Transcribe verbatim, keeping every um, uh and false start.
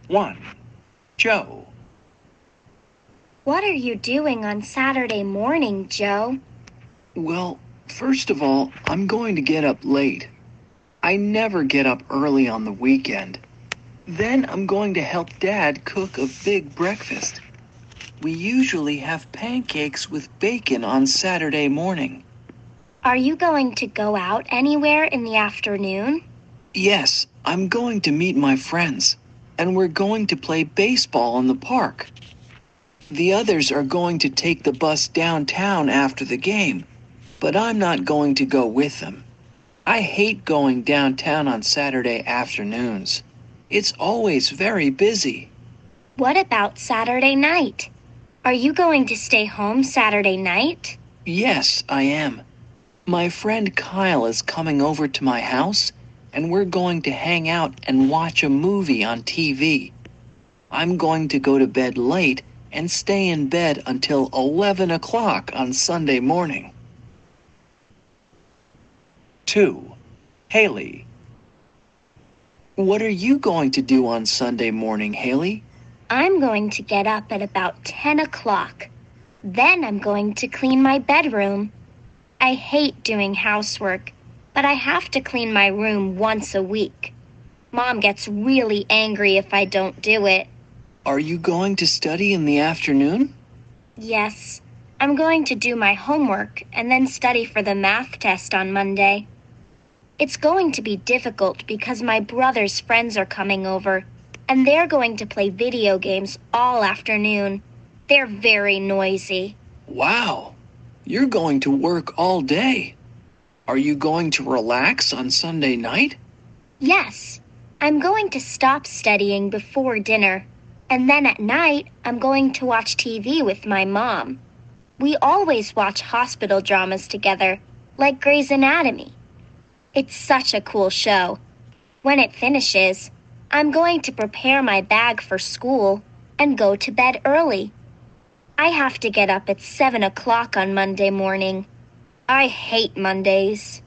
one. Joe. What are you doing on Saturday morning, Joe? Well, first of all, I'm going to get up late. I never get up early on the weekend. Then I'm going to help Dad cook a big breakfast. We usually have pancakes with bacon on Saturday morning. Are you going to go out anywhere in the afternoon? Yes, I'm going to meet my friends, and we're going to play baseball in the park. The others are going to take the bus downtown after the game, but I'm not going to go with them. I hate going downtown on Saturday afternoons. It's always very busy. What about Saturday night? Are you going to stay home Saturday night? Yes, I am. My friend Kyle is coming over to my house, and we're going to hang out and watch a movie on T V. I'm going to go to bed late and stay in bed until eleven o'clock on Sunday morning. two. Haley. What are you going to do on Sunday morning, Haley? I'm going to get up at about ten o'clock. Then I'm going to clean my bedroom. I hate doing housework, but I have to clean my room once a week. Mom gets really angry if I don't do it. Are you going to study in the afternoon? Yes, I'm going to do my homework and then study for the math test on Monday. It's going to be difficult because my brother's friends are coming over, and they're going to play video games all afternoon. They're very noisy. Wow, you're going to work all day. Are you going to relax on Sunday night? Yes, I'm going to stop studying before dinner, and then at night I'm going to watch T V with my mom. We always watch hospital dramas together, like Grey's Anatomy. It's such a cool show. When it finishes, I'm going to prepare my bag for school and go to bed early. I have to get up at seven o'clock on Monday morning. I hate Mondays.